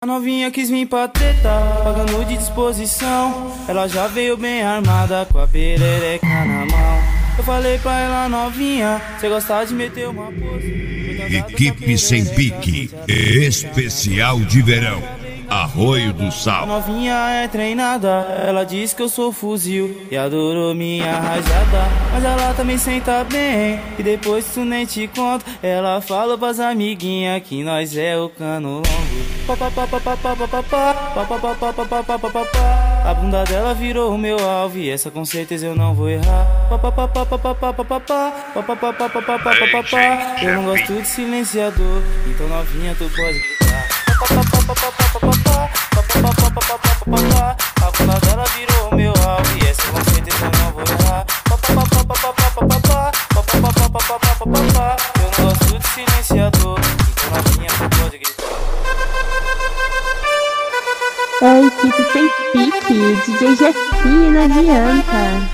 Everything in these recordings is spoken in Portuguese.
novinha quis vir pra treta, pagando de disposição. Ela já veio bem armada, com a perereca na mão. Eu falei pra ela, novinha, cê gostar de meter uma pose. Equipe Sem Pique, especial de verão, Arroio do Sal. A novinha é treinada, ela diz que eu sou fuzil e adorou minha rajada. Mas ela também senta bem, e depois tu nem te conta. Ela fala pras amiguinhas que nós é o cano longo. A bunda dela virou o meu alvo e essa com certeza eu não vou errar. Eu não gosto de silenciador, então novinha tu pode gritar. A bunda dela virou o meu alvo e essa com certeza eu não vou errar. Eu não gosto de silenciador, então novinha tu pode gritar. É a equipe Sem Pique, DJ Jefinho, não adianta.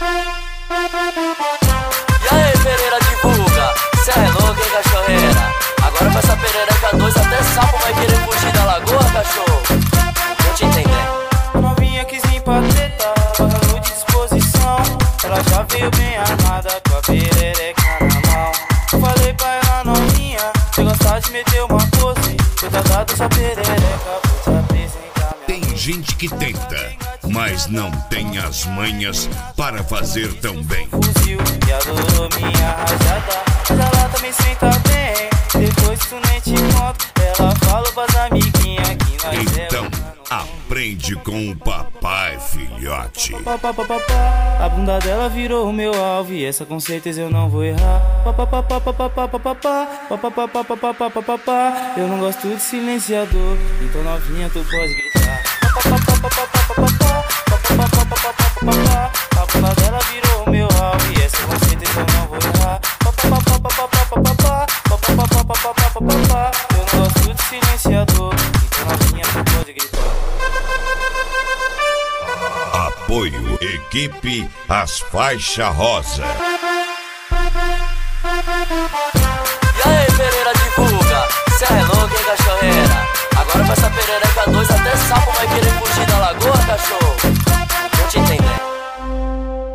E aí, Pereira divulga, cê é louco, hein, cachorreira? Agora com essa perereca 2 até sapo vai querer fugir da lagoa, cachorro. Tô te entendendo. A novinha quis vir pra treta, pagando de disposição. Ela já veio bem armada, com a perereca na mão. Eu falei pra ela, novinha, cê gostar de meter uma pose. Eu tá dado sua perereca, vou te apresentar. Tem gente que tenta, mas não tem as manhas para fazer tão bem. Fuzil e adorou minha rajada, mas ela também senta bem. Depois tu nem te conta, ela fala pras amiguinhas que nós Então, é o cano. aprende com o papai, filhote. A bunda dela virou o meu alvo e essa com certeza eu não vou errar. Eu não gosto de silenciador, então novinha tu pode gritar. A bunda dela virou o meu alvo e essa com certeza eu não vou errar. Eu não gosto de silenciador, então novinha tu pode gritar. Apoio Equipe As Faixa Rosa.